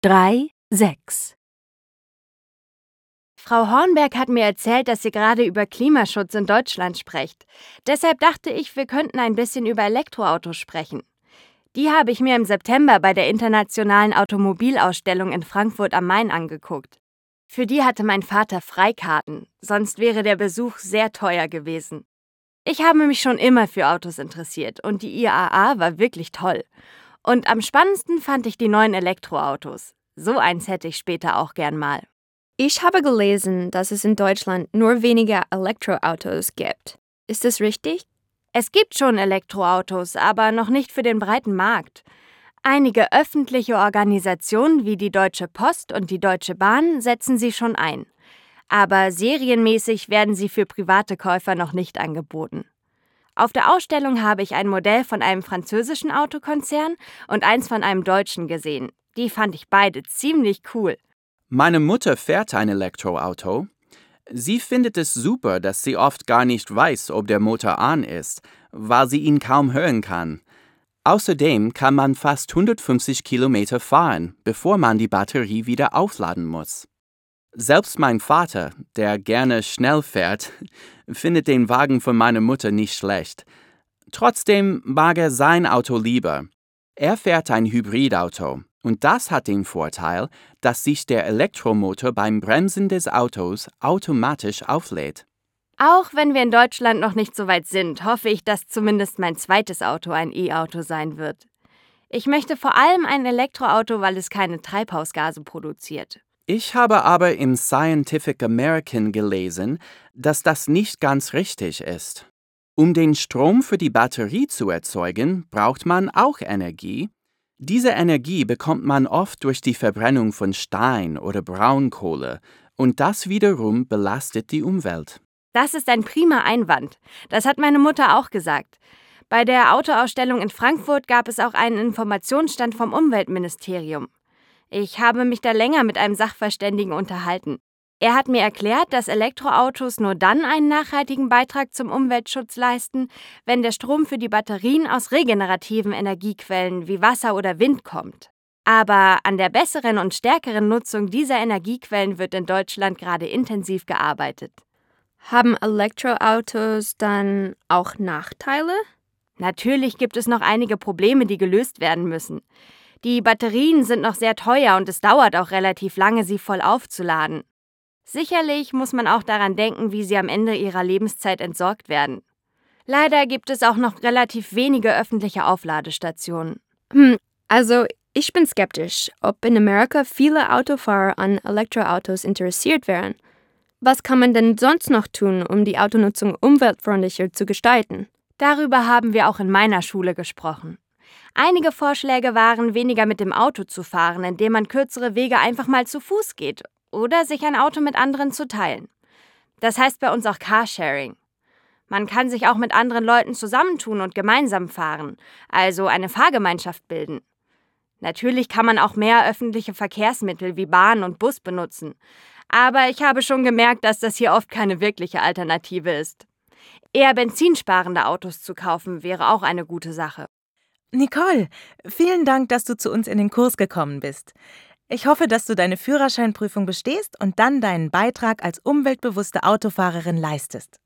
3,6. Frau Hornberg hat mir erzählt, dass ihr gerade über Klimaschutz in Deutschland sprecht. Deshalb dachte ich, wir könnten ein bisschen über Elektroautos sprechen. Die habe ich mir im September bei der Internationalen Automobilausstellung in Frankfurt am Main angeguckt. Für die hatte mein Vater Freikarten, sonst wäre der Besuch sehr teuer gewesen. Ich habe mich schon immer für Autos interessiert und die IAA war wirklich toll. Und am spannendsten fand ich die neuen Elektroautos. So eins hätte ich später auch gern mal. Ich habe gelesen, dass es in Deutschland nur weniger Elektroautos gibt. Ist das richtig? Es gibt schon Elektroautos, aber noch nicht für den breiten Markt. Einige öffentliche Organisationen wie die Deutsche Post und die Deutsche Bahn setzen sie schon ein. Aber serienmäßig werden sie für private Käufer noch nicht angeboten. Auf der Ausstellung habe ich ein Modell von einem französischen Autokonzern und eins von einem deutschen gesehen. Die fand ich beide ziemlich cool. Meine Mutter fährt ein Elektroauto. Sie findet es super, dass sie oft gar nicht weiß, ob der Motor an ist, weil sie ihn kaum hören kann. Außerdem kann man fast 150 Kilometer fahren, bevor man die Batterie wieder aufladen muss. Selbst mein Vater, der gerne schnell fährt, findet den Wagen von meiner Mutter nicht schlecht. Trotzdem mag er sein Auto lieber. Er fährt ein Hybridauto und das hat den Vorteil, dass sich der Elektromotor beim Bremsen des Autos automatisch auflädt. Auch wenn wir in Deutschland noch nicht so weit sind, hoffe ich, dass zumindest mein zweites Auto ein E-Auto sein wird. Ich möchte vor allem ein Elektroauto, weil es keine Treibhausgase produziert. Ich habe aber im Scientific American gelesen, dass das nicht ganz richtig ist. Um den Strom für die Batterie zu erzeugen, braucht man auch Energie. Diese Energie bekommt man oft durch die Verbrennung von Stein oder Braunkohle und das wiederum belastet die Umwelt. Das ist ein prima Einwand. Das hat meine Mutter auch gesagt. Bei der Autoausstellung in Frankfurt gab es auch einen Informationsstand vom Umweltministerium. Ich habe mich da länger mit einem Sachverständigen unterhalten. Er hat mir erklärt, dass Elektroautos nur dann einen nachhaltigen Beitrag zum Umweltschutz leisten, wenn der Strom für die Batterien aus regenerativen Energiequellen wie Wasser oder Wind kommt. Aber an der besseren und stärkeren Nutzung dieser Energiequellen wird in Deutschland gerade intensiv gearbeitet. Haben Elektroautos dann auch Nachteile? Natürlich gibt es noch einige Probleme, die gelöst werden müssen. Die Batterien sind noch sehr teuer und es dauert auch relativ lange, sie voll aufzuladen. Sicherlich muss man auch daran denken, wie sie am Ende ihrer Lebenszeit entsorgt werden. Leider gibt es auch noch relativ wenige öffentliche Aufladestationen. Also ich bin skeptisch, ob in Amerika viele Autofahrer an Elektroautos interessiert wären. Was kann man denn sonst noch tun, um die Autonutzung umweltfreundlicher zu gestalten? Darüber haben wir auch in meiner Schule gesprochen. Einige Vorschläge waren, weniger mit dem Auto zu fahren, indem man kürzere Wege einfach mal zu Fuß geht oder sich ein Auto mit anderen zu teilen. Das heißt bei uns auch Carsharing. Man kann sich auch mit anderen Leuten zusammentun und gemeinsam fahren, also eine Fahrgemeinschaft bilden. Natürlich kann man auch mehr öffentliche Verkehrsmittel wie Bahn und Bus benutzen. Aber ich habe schon gemerkt, dass das hier oft keine wirkliche Alternative ist. Eher benzinsparende Autos zu kaufen, wäre auch eine gute Sache. Nicole, vielen Dank, dass du zu uns in den Kurs gekommen bist. Ich hoffe, dass du deine Führerscheinprüfung bestehst und dann deinen Beitrag als umweltbewusste Autofahrerin leistest.